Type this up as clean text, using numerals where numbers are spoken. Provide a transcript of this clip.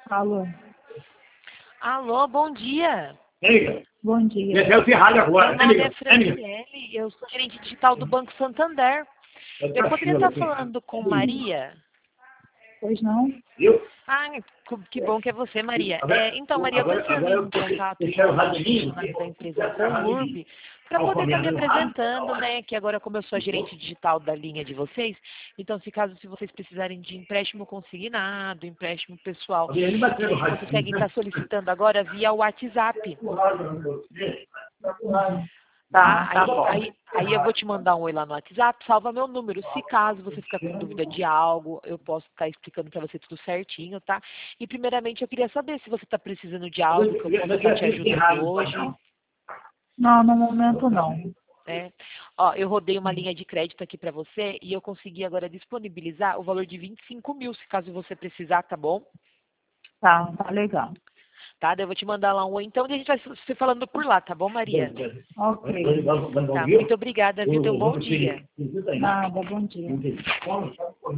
Alô, Alô, bom dia. bom dia. Meu nome é Franciele, eu sou gerente digital do Banco Santander. Eu poderia estar falando com Maria? Pois não? Ah, que bom que é você, Maria. Então, Maria, eu estou entrando em contato com os funcionários da empresa Conurb para poder estar me apresentando, né? Que agora, como eu sou a gerente digital da linha de vocês, então, se vocês precisarem de empréstimo consignado, empréstimo pessoal, vocês conseguem estar solicitando agora via WhatsApp. Tá? Tá bom. Aí eu vou te mandar um oi lá no WhatsApp, salva meu número. Se caso você ficar com dúvida de algo, eu posso estar explicando para você tudo certinho, tá? E primeiramente eu queria saber se você está precisando de algo que eu possa estar te ajudando hoje. Não, no momento não. Né? Ó, eu rodei uma linha de crédito aqui para você e eu consegui agora disponibilizar o valor de 25 mil, se caso você precisar, tá bom? Tá legal. Tá? Daí eu vou te mandar lá um oi. Então a gente vai se falando por lá, tá bom, Maria? Ok. Tá, muito obrigada, viu? Tenha um bom dia. Nada, bom dia.